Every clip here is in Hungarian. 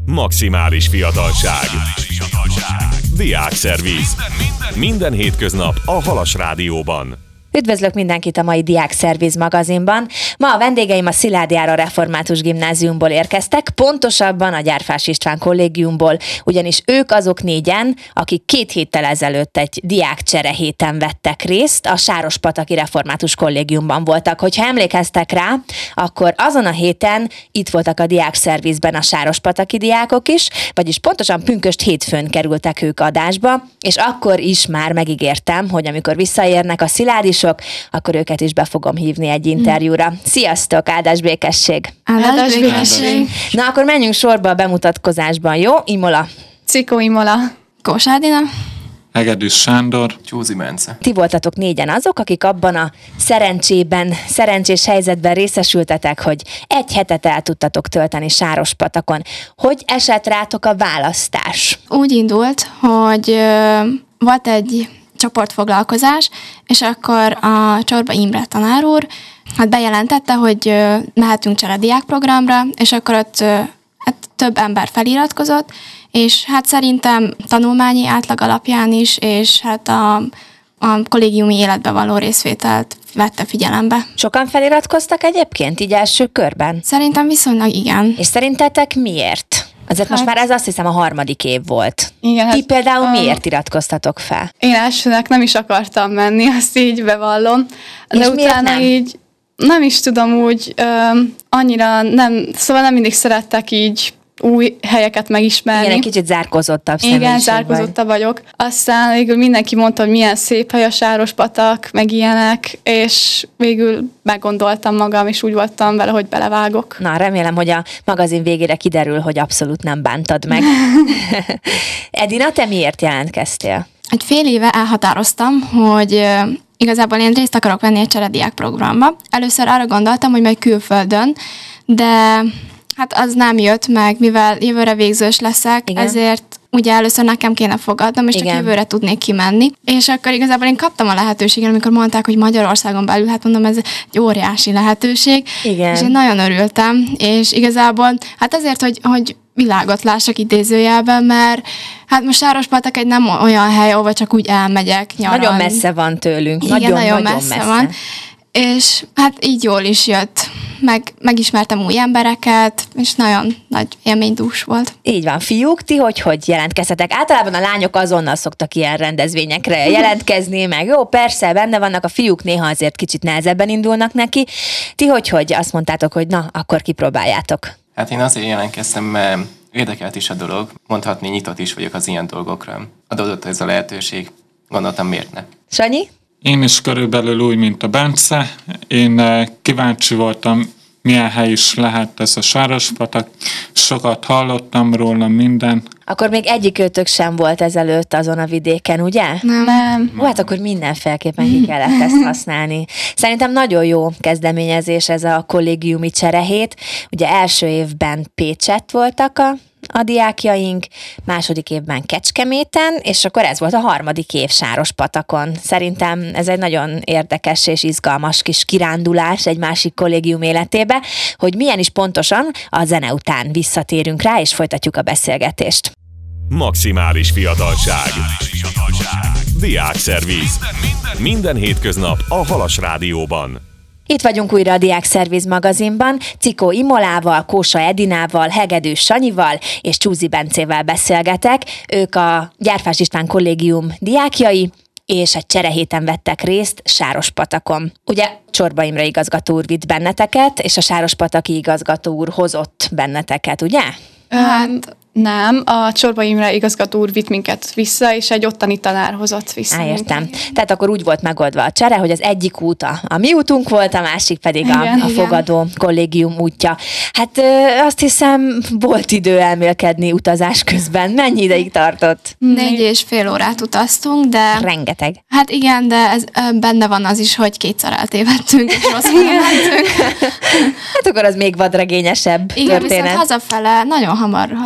Maximális fiatalság. Diákszerviz. Minden hétköznap a Halas Rádióban. Üdvözlök mindenkit a mai Diákszerviz magazinban. Ma a vendégeim a Szilády Áron Református Gimnáziumból érkeztek, pontosabban a Gyárfás István Kollégiumból, ugyanis ők azok négyen, akik 2 héttel ezelőtt egy diákcsere héten vettek részt, a Sárospataki Református Kollégiumban voltak. Hogyha emlékeztek rá, akkor azon a héten itt voltak a Diákszervizben a sárospataki diákok is, vagyis pontosan pünkösd hétfőn kerültek ők adásba, és akkor is már megígértem, hogy amikor visszaérnek a sziládisok, akkor őket is be fogom hívni egy interjúra. Sziasztok, áldás békesség! Áldás békesség! Na, akkor menjünk sorba a bemutatkozásban, jó? Imola. Cikó Imola. Kósádina. Hegedűs Sándor. Csúzi Bence. Ti voltatok négyen azok, akik abban a szerencsés helyzetben részesültetek, hogy egy hetet el tudtatok tölteni Sárospatakon. Hogy esett rátok a választás? Úgy indult, hogy volt egy csoportfoglalkozás, és akkor a Csorba Imre tanár úr bejelentette, hogy mehetünk cserediákprogramra, és akkor ott több ember feliratkozott, és szerintem tanulmányi átlag alapján is, és a kollégiumi életbe való részvételt vette figyelembe. Sokan feliratkoztak egyébként, így első körben? Szerintem viszonylag igen. És szerintetek miért? Azért most már ez azt hiszem a 3. év volt. Igen, ti például miért iratkoztatok fel? Én elsőnek nem is akartam menni, azt így bevallom. De és utána nem? így nem is tudom úgy, annyira nem, szóval nem mindig szerettek így új helyeket megismerni. Igen, egy kicsit zárkózottabb személyiség. Igen, zárkózottabb vagyok. Aztán végül mindenki mondta, hogy milyen szép hely a Sárospatak, meg ilyenek, és végül meggondoltam magam, és úgy voltam vele, hogy belevágok. Na, remélem, hogy a magazin végére kiderül, hogy abszolút nem bántad meg. Edina, te miért jelentkeztél? Egy fél éve elhatároztam, hogy igazából én részt akarok venni egy cserediák programba. Először arra gondoltam, hogy majd külföldön, de az nem jött meg, mivel jövőre végzős leszek, igen. Ezért ugye először nekem kéne fogadnom, és csak jövőre tudnék kimenni. És akkor igazából én kaptam a lehetőséget, amikor mondták, hogy Magyarországon belül, mondom, ez egy óriási lehetőség. Igen. És én nagyon örültem, és igazából azért, hogy világot lássak idézőjelben, mert most Sárospatak egy nem olyan hely, ahova csak úgy elmegyek nyaralni. Nagyon messze van tőlünk. Igen, nagyon messze van. És így jól is jött. Megismertem új embereket, és nagyon nagy élménydús volt. Így van. Fiúk, ti hogy jelentkeztetek? Általában a lányok azonnal szoktak ilyen rendezvényekre jelentkezni, meg jó, persze, benne vannak, a fiúk néha azért kicsit nehezebben indulnak neki. Ti hogy azt mondtátok, hogy na, akkor kipróbáljátok? Hát én azért jelentkeztem, mert érdekelt is a dolog, mondhatni nyitott is vagyok az ilyen dolgokra. Adódott ez a lehetőség, gondoltam miért ne. Sanyi? Én is körülbelül úgy, mint a Bence. Én kíváncsi voltam, milyen hely is lehet ez a Sárospatak. Sokat hallottam róla, minden. Akkor még egyikőtök sem volt ezelőtt azon a vidéken, ugye? Nem. Hát akkor mindenféleképpen ki kellett ezt használni. Szerintem nagyon jó kezdeményezés ez a kollégiumi cserehét. Ugye első évben Pécsett voltak a diákjaink, második évben Kecskeméten, és akkor ez volt a 3. év Sárospatakon. Szerintem ez egy nagyon érdekes és izgalmas kis kirándulás egy másik kollégium életébe, hogy milyen is pontosan, a zene után visszatérünk rá, és folytatjuk a beszélgetést. Maximális fiatalság. Diákszerviz. Minden hétköznap a Halas Rádióban. Itt vagyunk újra a Diákszerviz magazinban, Cikó Imolával, Kósa Edinával, Hegedűs Sanyival és Csúzi Bencével beszélgetek. Ők a Gyárfás István Kollégium diákjai, és egy cserehéten vettek részt Sárospatakon. Ugye Csorba Imre igazgató úr vitt benneteket, és a Sárospataki igazgató úr hozott benneteket, ugye? Nem, a Csorba Imre igazgató úr vitt minket vissza, és egy ottani tanár hozott vissza. Értem. Tehát akkor úgy volt megoldva a csere, hogy az egyik út a mi útunk volt, a másik pedig a fogadó kollégium útja. Hát azt hiszem, volt idő elmélkedni utazás közben. Mennyi ideig tartott? 4,5 órát utaztunk, de... Rengeteg. Hát igen, de ez benne van az is, hogy 2-szer eltévedtünk, és rosszul mentünk. Hát akkor az még vadregényesebb igen, történet. Viszont hazafele nagyon hamar hazaértünk.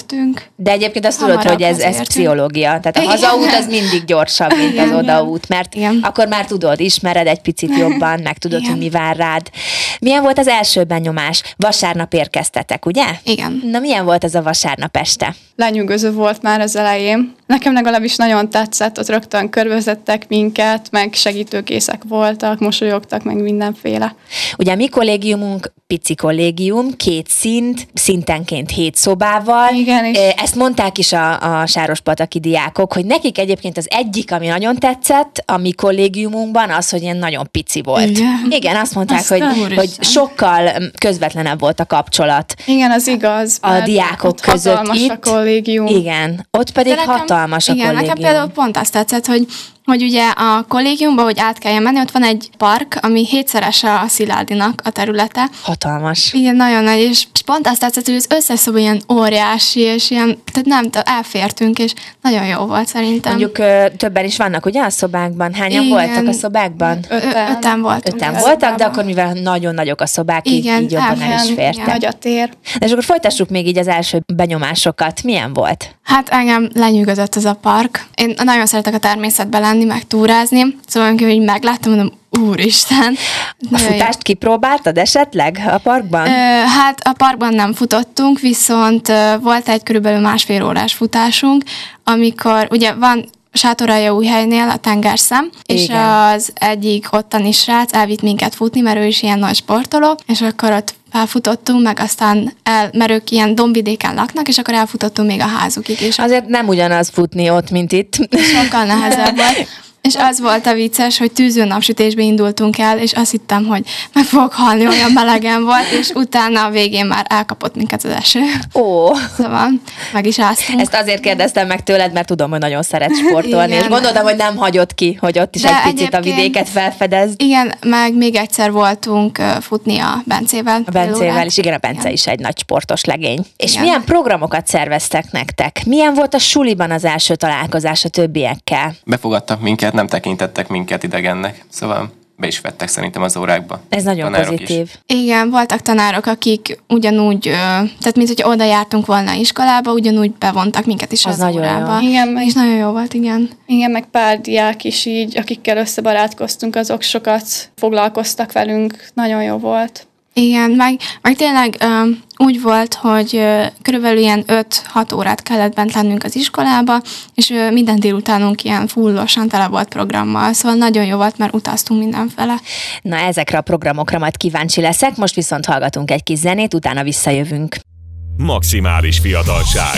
értünk. De egyébként azt tudod, hogy ez pszichológia. Tehát a hazaút az mindig gyorsabb, mint az odaút, mert akkor már tudod, ismered egy picit jobban, meg tudod, hogy mi vár rád. Milyen volt az első benyomás? Vasárnap érkeztetek, ugye? Igen. Na, milyen volt ez a vasárnap este? Lenyűgöző volt már az elején. Nekem legalábbis nagyon tetszett, ott rögtön körbevezettek minket, meg segítőkészek voltak, mosolyogtak, meg mindenféle. Ugye a mi kollégiumunk pici kollégium, 2 szintenként 7 szobával. Igen, és ezt mondták is a sárospataki diákok, hogy nekik egyébként az egyik, ami nagyon tetszett a mi kollégiumunkban, az, hogy ilyen nagyon pici volt. Igen, azt mondták, hogy sokkal közvetlenebb volt a kapcsolat. Igen, az igaz. A diákok között hatalmas itt. A kollégium. Igen, ott pedig hatalmas a kollégium. Igen, nekem például pont azt tetszett, hogy ugye a kollégiumban, hogy át kelljen menni, ott van egy park, ami 7-szerese a Sziládinak a területe. Hatalmas. Igen, nagyon nagy, és pont azt tetszett, hogy az összes szoba ilyen óriási, és ilyen, tehát nem, elfértünk, és nagyon jó volt szerintem. Mondjuk többen is vannak, ugye a szobákban? Hányan voltak a szobákban? 5-en voltunk. 5-en voltak, de akkor mivel nagyon nagyok a szobák, így jobban el is fértek. Nagy a tér. És akkor folytassuk még így az első benyomásokat. Milyen volt? Hát engem lenyűgözött ez a park. Én nagyon szeretek a természetbe lenni, meg túrázni, szóval amikor így megláttam, mondom, úristen. A futást kipróbáltad esetleg a parkban? Hát a parkban nem futottunk, viszont volt egy körülbelül 1,5 órás futásunk, amikor ugye van Sátoraljaújhelynél a tengerszem, és az egyik ottani srác elvitt minket futni, mert ő is ilyen nagy sportoló, és akkor ott felfutottunk, meg aztán mert ők ilyen dombvidéken laknak, és akkor elfutottunk még a házukig. És azért nem ugyanaz futni ott, mint itt. Sokkal nehezebb volt. És az volt a vicces, hogy tűző napsütésbe indultunk el, és azt hittem, hogy meg fogok halni, olyan melegen volt, és utána a végén már elkapott minket az eső. Ó. Szóval meg is áztunk. Ezt azért kérdeztem meg tőled, mert tudom, hogy nagyon szeret sportolni, és gondoltam, hogy nem hagyod ki, hogy ott is egy picit a vidéket felfedezd. Igen, meg még egyszer voltunk futni a Bencével. A Bencével, és igen, a Bence is egy nagy sportos legény. És milyen programokat szerveztek nektek? Milyen volt a suliban az első találkozás a többiekkel? Befogadtak minket, nem tekintettek minket idegennek, szóval be is vettek szerintem az órákba. Ez nagyon pozitív. Is. Igen, voltak tanárok, akik ugyanúgy, tehát mint hogy oda jártunk volna iskolába, ugyanúgy bevontak minket is az órába. Igen, és nagyon jó volt, igen. Igen, meg pár diák is így, akikkel összebarátkoztunk, azok sokat foglalkoztak velünk, nagyon jó volt. Igen, meg tényleg úgy volt, hogy körülbelül ilyen 5-6 órát kellett bent lennünk az iskolába, és minden délutánunk ilyen fullosan tele volt programmal, szóval nagyon jó volt, mert utaztunk mindenfele. Na, ezekre a programokra majd kíváncsi leszek, most viszont hallgatunk egy kis zenét, utána visszajövünk. Maximális fiatalság.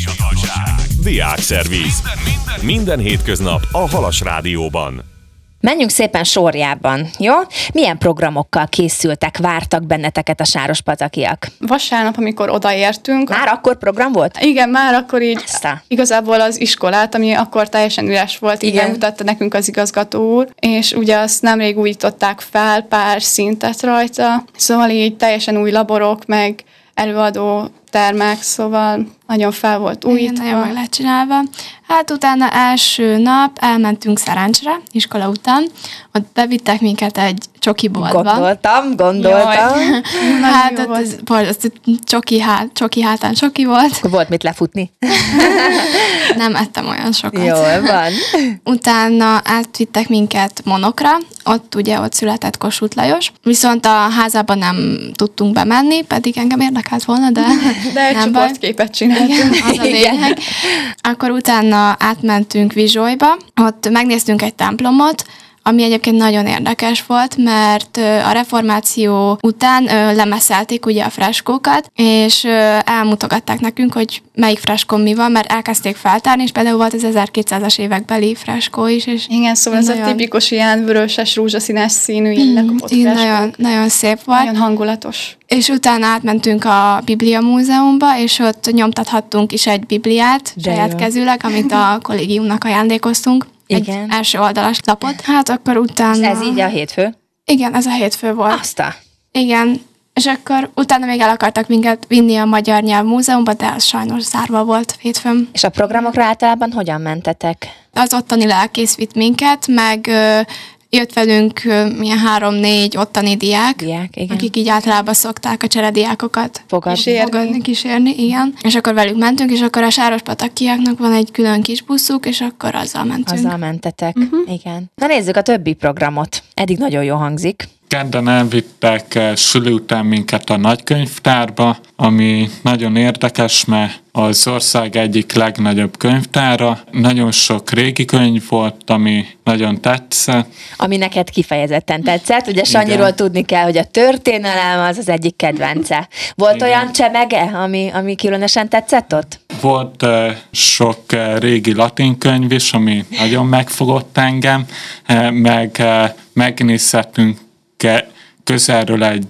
Diákszerviz. Minden hétköznap a Halas Rádióban. Menjünk szépen sorjában, jó? Milyen programokkal készültek, vártak benneteket a sárospatakiak? Vasárnap, amikor odaértünk. Már akkor program volt? Igen, már akkor így igazából az iskolát, ami akkor teljesen üres volt, így mutatta nekünk az igazgató úr, és ugye azt nemrég újították fel, pár szintet rajta, szóval így teljesen új laborok, meg előadó termek, szóval nagyon fel volt újítva. Nagyon meg lett csinálva. Hát utána első nap elmentünk Szerencsre, iskola után. Ott bevittek minket egy csokiboltba. Gondoltam. Hát ott csoki hátán csoki volt. Volt mit lefutni. Nem ettem olyan sokat. Jól van. Utána átvittek minket Monokra, ott született Kossuth Lajos. Viszont a házában nem tudtunk bemenni, pedig engem érdekelt volna, de egy csoportképet csináltunk. Az a lényeg. Akkor utána átmentünk Vizsolyba, ott megnéztünk egy templomot, ami egyébként nagyon érdekes volt, mert a reformáció után lemeszelték ugye a freskókat, és elmutogatták nekünk, hogy melyik freskón mi van, mert elkezdték feltárni, és például volt az 1200-as évekbeli freskó is. És igen, szóval ez a tipikus ilyen vöröses, rózsaszínes színű, lekopott freskók. Nagyon szép volt. Nagyon hangulatos. És utána átmentünk a Biblia Múzeumba, és ott nyomtathattunk is egy bibliát, saját kezűleg, amit a kollégiumnak ajándékoztunk. Igen. Egy első oldalas lapot. Hát akkor utána... És ez így a hétfő? Igen, ez a hétfő volt. Aztán. Igen, és akkor utána még el akartak minket vinni a Magyar Nyelv Múzeumba, de az sajnos zárva volt hétfőn. És a programokra általában hogyan mentetek? Az ottani lelkész vitt minket, meg jött velünk milyen 3-4 ottani diák, igen. akik így általában szokták a cserediákokat kísérni, igen. És akkor velük mentünk, és akkor a sárospatakiaknak van egy külön kis buszuk, és akkor azzal mentünk. Azzal mentetek, igen. Na nézzük a többi programot. Eddig nagyon jó hangzik. Kedden elvittek suli után minket a nagykönyvtárba, ami nagyon érdekes, mert az ország egyik legnagyobb könyvtára. Nagyon sok régi könyv volt, ami nagyon tetszett. Ami neked kifejezetten tetszett. Ugye Sanyiról tudni kell, hogy a történelem az egyik kedvence. Volt olyan csemege, ami különösen tetszett ott? Volt sok régi latin könyv is, ami nagyon megfogott engem, meg megnézhetünk közelről egy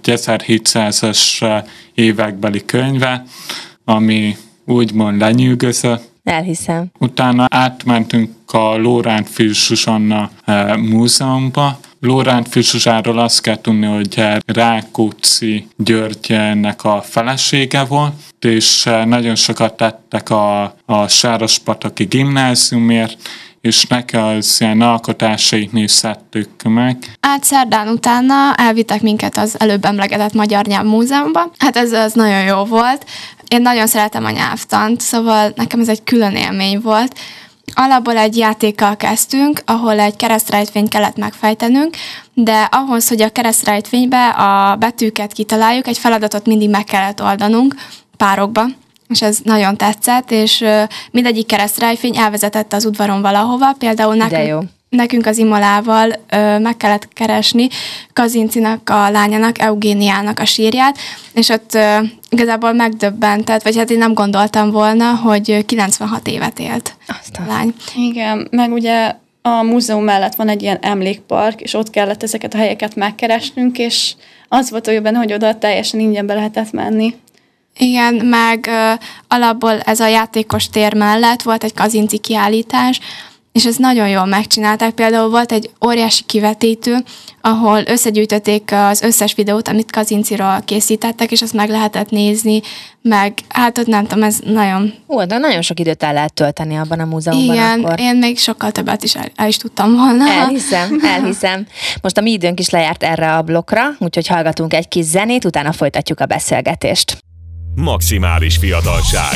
1700-as évekbeli könyve, ami úgymond lenyűgözött. Elhiszem. Utána átmentünk a Lórántffy Zsuzsanna múzeumba. Lórántffy Zsuzsáról azt kell tudni, hogy Rákóczi Györgynek a felesége volt, és nagyon sokat tettek a Sárospataki Gimnáziumért, és neki az ilyen alkotásait nézhettük meg. Szerdán utána elvittek minket az előbb emlegetett Magyar Nyelvmúzeumba. Hát ez nagyon jó volt. Én nagyon szeretem a nyelvtant, szóval nekem ez egy külön élmény volt. Alapból egy játékkal kezdtünk, ahol egy keresztrejtvényt kellett megfejtenünk, de ahhoz, hogy a keresztrejtvénybe a betűket kitaláljuk, egy feladatot mindig meg kellett oldanunk párokba, és ez nagyon tetszett, és mindegyik keresztrejtvény elvezetett az udvaron valahova, például nekünk az Imolával meg kellett keresni Kazincinak a lányának, Eugéniának a sírját, és ott igazából megdöbbentett, vagy hát én nem gondoltam volna, hogy 96 évet élt a lány. Igen, meg ugye a múzeum mellett van egy ilyen emlékpark, és ott kellett ezeket a helyeket megkeresnünk, és az volt olyan benne, hogy oda teljesen ingyenbe lehetett menni. Igen, meg alapból ez a játékos tér mellett volt egy kazinci kiállítás, és ezt nagyon jól megcsinálták. Például volt egy óriási kivetítő, ahol összegyűjtötték az összes videót, amit Kazinciról készítettek, és azt meg lehetett nézni, meg hát ott nem tudom, ez nagyon... De nagyon sok időt el lehet tölteni abban a múzeumban. Igen, akkor. Én még sokkal többet is el is tudtam volna. Elhiszem. Most a mi időnk is lejárt erre a blokkra, úgyhogy hallgatunk egy kis zenét, utána folytatjuk a beszélgetést. Maximális fiatalság.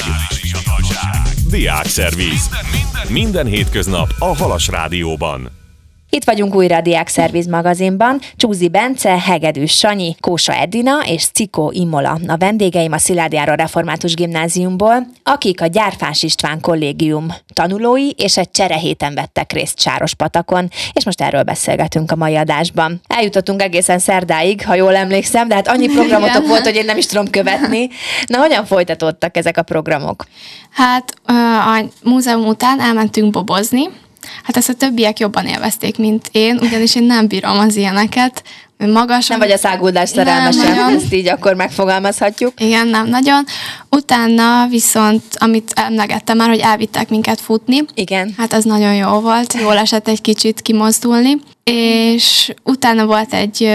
Diákszerviz. Minden hétköznap a Halas Rádióban. Itt vagyunk újra a Diákszerviz magazinban. Csúzi Bence, Hegedűs Sanyi, Kósa Edina és Cikó Imola. A vendégeim a Szilády Áron Református Gimnáziumból, akik a Gyárfás István Kollégium tanulói és egy cserehéten vettek részt Sárospatakon, és most erről beszélgetünk a mai adásban. Eljutottunk egészen szerdáig, ha jól emlékszem, de hát annyi programotok volt, hogy én nem is tudom követni. Na, hogyan folytatódtak ezek a programok? Hát a múzeum után elmentünk bobozni. Hát ezt a többiek jobban élvezték, mint én, ugyanis én nem bírom az ilyeneket. Nem vagy a száguldás szerelmese, ezt így akkor megfogalmazhatjuk. Igen, nem nagyon. Utána viszont, amit emlegettem már, hogy elvittek minket futni. Igen. Hát az nagyon jó volt, jól esett egy kicsit kimozdulni. És utána volt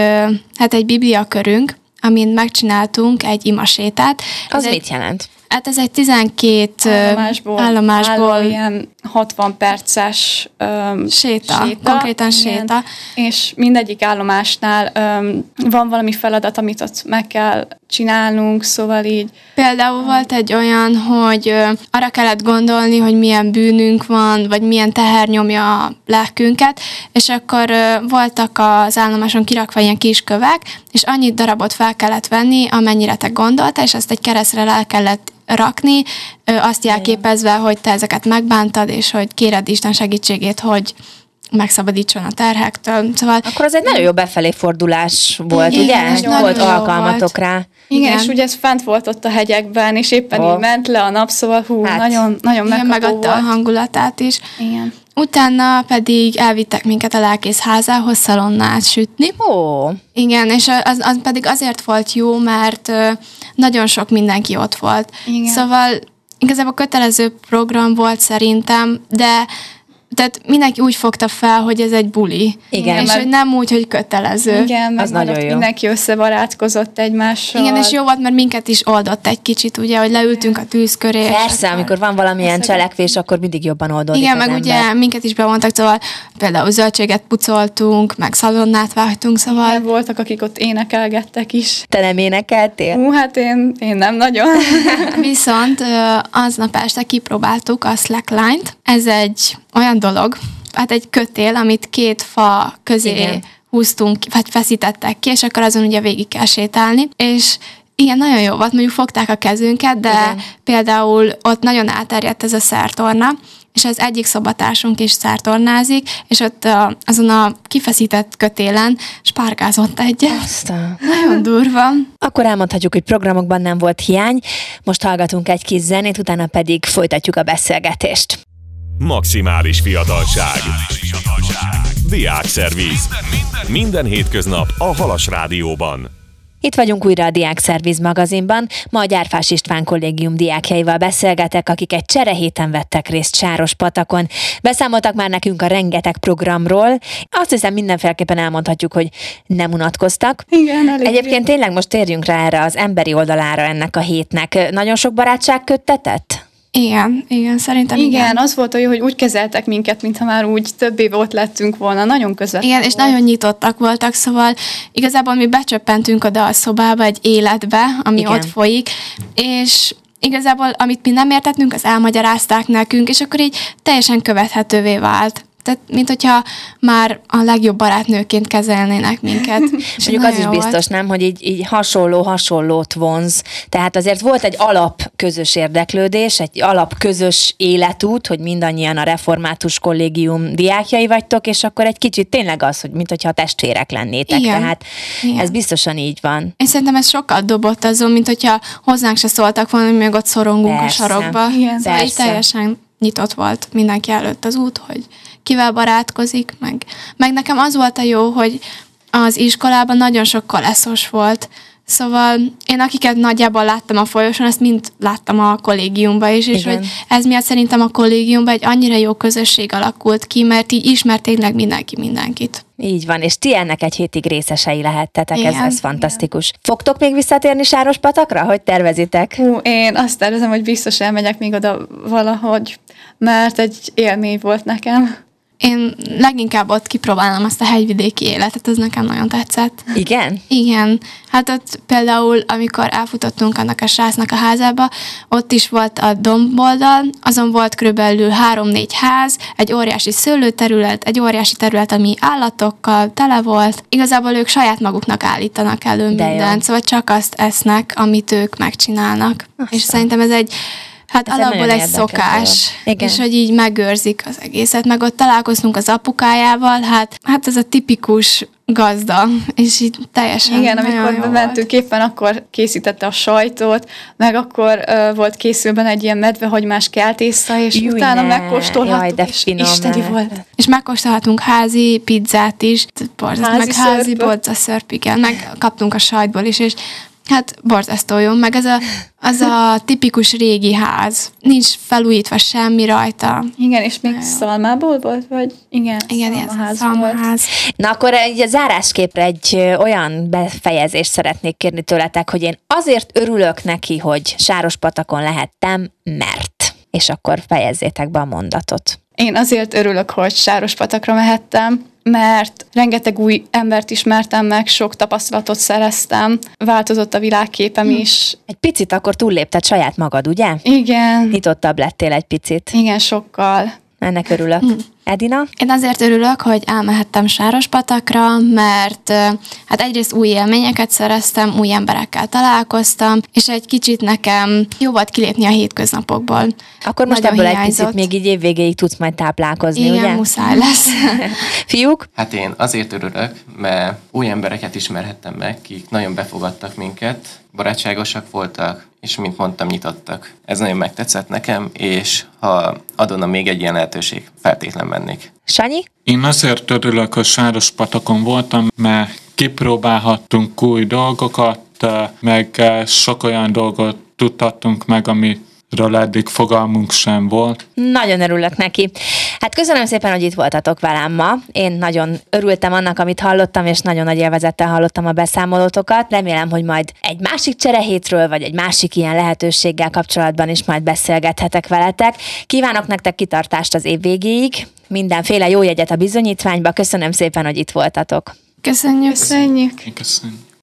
egy bibliakörünk, amin megcsináltunk egy imasétát. Az mit jelent? Hát ez egy 12 állomásból ilyen 60 perces séta, konkrétan séta. És mindegyik állomásnál van valami feladat, amit ott meg kell csinálnunk, szóval így. Például volt egy olyan, hogy arra kellett gondolni, hogy milyen bűnünk van, vagy milyen teher nyomja a lelkünket, és akkor voltak az állomáson kirakva ilyen kiskövek, és annyi darabot fel kellett venni, amennyire te gondoltál, és azt egy keresztre le kellett rakni, azt jelképezve, hogy te ezeket megbántad, és hogy kéred Isten segítségét, hogy megszabadítson a terhektől. Szóval, akkor az egy nagyon jó befelé fordulás volt, igen, ugye? Volt alkalmatok rá. Igen, és ugye ez fent volt ott a hegyekben, és éppen így ment le a nap, szóval nagyon megkapó megadta volt. A hangulatát is. Igen. Utána pedig elvittek minket a lelkészházához szalonnát sütni. Ó. Igen, és az pedig azért volt jó, mert nagyon sok mindenki ott volt. Igen. Szóval igazából kötelező program volt szerintem, de tehát mindenki úgy fogta fel, hogy ez egy buli. Igen, és hogy nem úgy, hogy kötelező. Igen, meg az nagyon jó. Mindenki összebarátkozott egymással. Igen, és jó volt, mert minket is oldott egy kicsit, ugye, hogy leültünk a tűz köré. Persze, amikor van valamilyen cselekvés, akkor mindig jobban oldódik igen, az meg ember. ugye minket is bevontak, szóval például zöldséget pucoltunk, meg szalonnát vágtunk, szóval... Igen, voltak, akik ott énekelgettek is. Te nem énekeltél? Hát én nem nagyon. Viszont aznap este kipróbáltuk a slackline-t. Ez egy olyan dolog, hát egy kötél, amit két fa közé Igen. húztunk, vagy feszítettek ki, és akkor azon ugye végig kell sétálni, és igen, nagyon jó volt, mondjuk fogták a kezünket, de Igen. például ott nagyon elterjedt ez a szertorna, és az egyik szobatársunk is szertornázik, és ott azon a kifeszített kötélen spárgázott egyet. Aztán. Nagyon durva. Akkor elmondhatjuk, hogy programokban nem volt hiány. Most hallgatunk egy kis zenét, utána pedig folytatjuk a beszélgetést. Maximális fiatalság. Diákszerviz. Minden hétköznap a Halas Rádióban. Itt vagyunk újra a Diákszerviz magazinban. Ma a Gyárfás István kollégium diákjaival beszélgetek, akik egy cserehéten vettek részt Sárospatakon. Beszámoltak már nekünk a rengeteg programról. Azt hiszem, mindenféleképpen elmondhatjuk, hogy nem unatkoztak. Igen, elég. Egyébként tényleg most térjünk rá erre az emberi oldalára ennek a hétnek. Nagyon sok barátság köttetett? Igen, szerintem Igen, az volt olyan, hogy úgy kezeltek minket, mintha már úgy több év ott lettünk volna. Nagyon közvetlen Igen, és nagyon nyitottak voltak, szóval igazából mi becsöppentünk oda a szobába, egy életbe, ami Igen. ott folyik, és igazából amit mi nem értettünk, az elmagyarázták nekünk, és akkor így teljesen követhetővé vált. Tehát, mint hogyha már a legjobb barátnőként kezelnének minket. És Mondjuk az nagyon is jó biztos, volt. nem, hogy így hasonlót vonz. Tehát azért volt egy alap közös érdeklődés, egy alap közös életút, hogy mindannyian a Református Kollégium diákjai vagytok, és akkor egy kicsit tényleg az, hogy mintha testvérek lennétek. Igen. Tehát Igen. ez biztosan így van. Én szerintem ez sokat dobott azon, mint hogyha hozzánk se szóltak volna, hogy még ott szorongunk Persze. a sarokba. Igen. Szóval így Persze. teljesen nyitott volt mindenki előtt az út, hogy kivel barátkozik, meg nekem az volt a jó, hogy az iskolában nagyon sok koleszos volt, szóval én akiket nagyjából láttam a folyosón, ezt mind láttam a kollégiumban is, és Igen. hogy ez miatt szerintem a kollégiumban egy annyira jó közösség alakult ki, mert így ismert tényleg mindenki mindenkit. Így van, és ti ennek egy hétig részesei lehettetek, ez Igen. fantasztikus. Fogtok még visszatérni Sárospatakra? Hogy tervezitek? Én azt tervezem, hogy biztos elmegyek még oda valahogy, mert egy élmény volt nekem. Én leginkább ott kipróbálom azt a hegyvidéki életet, ez nekem nagyon tetszett. Igen? Igen, hát ott például, amikor elfutottunk annak a srácnak a házába, ott is volt a domboldal, azon volt körülbelül 3-4 ház, egy óriási szőlőterület, egy óriási terület, ami állatokkal tele volt. Igazából ők saját maguknak állítanak elő De jó. mindent, szóval csak azt esznek, amit ők megcsinálnak. És szerintem ez egy hát Ez egy alapból nagyon egy érdekes szokás, dolog. Igen. és hogy így megőrzik az egészet, meg ott találkoztunk az apukájával, hát ez a tipikus gazda, és így teljesen Igen, nagyon amikor jó bementünk éppen, akkor készítette a sajtot, meg akkor volt készülben egy ilyen medvehagymás keltészta, és Júj, utána ne. megkóstolhattuk, Jaj, de és finom isteni lehet. volt. És megkóstolhatunk házi pizzát is, meg házi szörp. bodzaszörp, igen, meg kaptunk a sajtból is, és hát borzasztó jó, meg az a tipikus régi ház. Nincs felújítva semmi rajta. Igen, és még szalmából volt, vagy? Igen, Igen, ez a volt. szalmaház. Na akkor egy zárásképpre egy olyan befejezést szeretnék kérni tőletek, hogy én azért örülök neki, hogy Sárospatakon lehettem, mert. És akkor fejezzétek be a mondatot. Én azért örülök, hogy Sárospatakra mehettem, mert rengeteg új embert ismertem meg, sok tapasztalatot szereztem, változott a világképem is. Egy picit akkor túllépted saját magad, ugye? Igen, Nyitottabb lettél egy picit. igen, sokkal. Ennek örülök. Edina? Én azért örülök, hogy elmehettem Sárospatakra, mert hát egyrészt új élményeket szereztem, új emberekkel találkoztam, és egy kicsit nekem jó volt kilépni a hétköznapokból. Akkor most Nagyon ebből egy hiányzott. picit még így évvégéig tudsz majd táplálkozni, Igen, ugye? muszáj lesz. Fiúk? Hát én azért örülök, mert új embereket ismerhettem meg, akik nagyon befogadtak minket, barátságosak voltak, és mint mondtam, nyitottak. Ez nagyon megtetszett nekem, és ha adonna még egy ilyen lehetőség, feltétlen mennék. Sanyi? Én azért örülök, hogy Sárospatakon voltam, mert kipróbálhattunk új dolgokat, meg sok olyan dolgot tudhattunk meg, ami eddig fogalmunk sem volt. Nagyon örülök neki. Hát köszönöm szépen, hogy itt voltatok velem ma. Én nagyon örültem annak, amit hallottam, és nagyon nagy élvezettel hallottam a beszámolótokat. Remélem, hogy majd egy másik cserehétről, vagy egy másik ilyen lehetőséggel kapcsolatban is majd beszélgethetek veletek. Kívánok nektek kitartást az év végéig, mindenféle jó jegyet a bizonyítványba. Köszönöm szépen, hogy itt voltatok. Köszönjük. Köszönjük. Köszönjük.